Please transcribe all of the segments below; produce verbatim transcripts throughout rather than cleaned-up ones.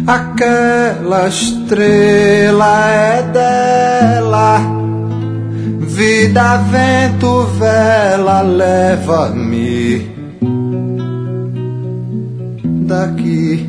Aquela estrela é dela, vida, vento, vela, leva-me daqui.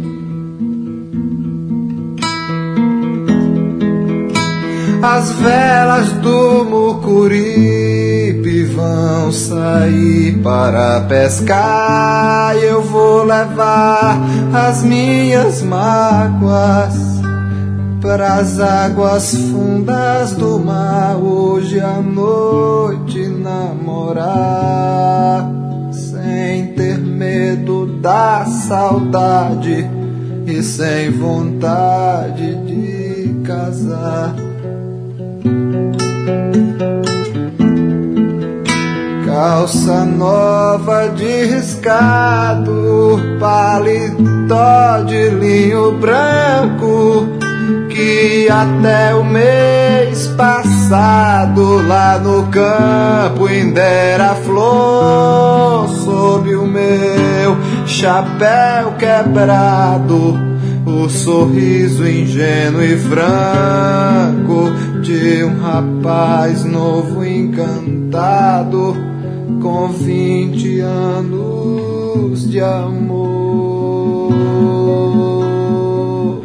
As velas do Mucuripe vão sair para pescar, e eu vou levar as minhas mágoas pras águas fundas do mar. Hoje à noite namorar, sem ter medo da saudade e sem vontade de casar. Calça nova de riscado, paletó de linho branco, que até o mês passado lá no campo ainda era flor. Sob o meu chapéu quebrado, o sorriso ingênuo e franco de um rapaz novo encantado, com vinte anos de amor.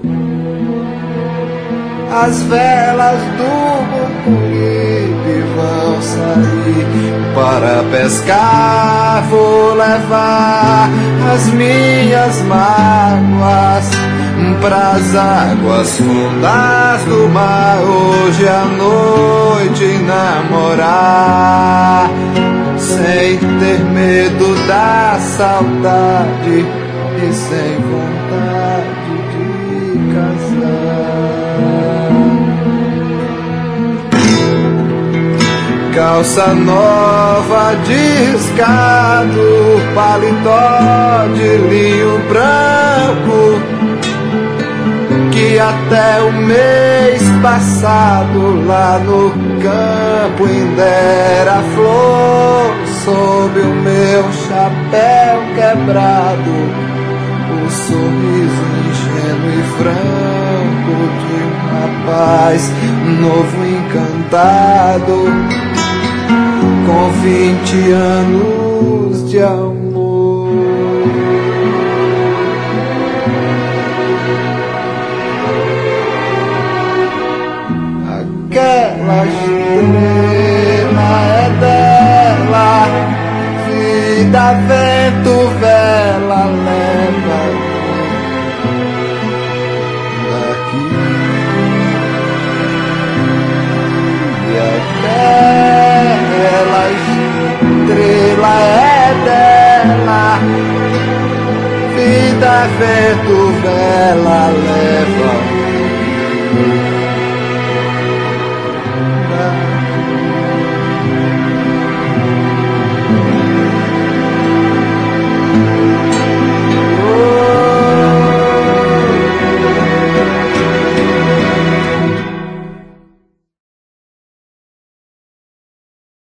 As velas do Mucuripe vão sair para pescar, vou levar as minhas mágoas pras águas fundas do mar. Hoje à noite namorar, sem ter medo da saudade e sem vontade de casar. Calça nova de riscado, paletó de linho branco, que até o mês passado lá no campo ainda era flor. Sob o meu chapéu quebrado, o sorriso ingênuo e franco de um rapaz novo encantado, com vinte anos de amor. Aquela estrela é dela, vida, vento, vela, leva daqui. E aquela estrela é dela, vida, vento, vela, leva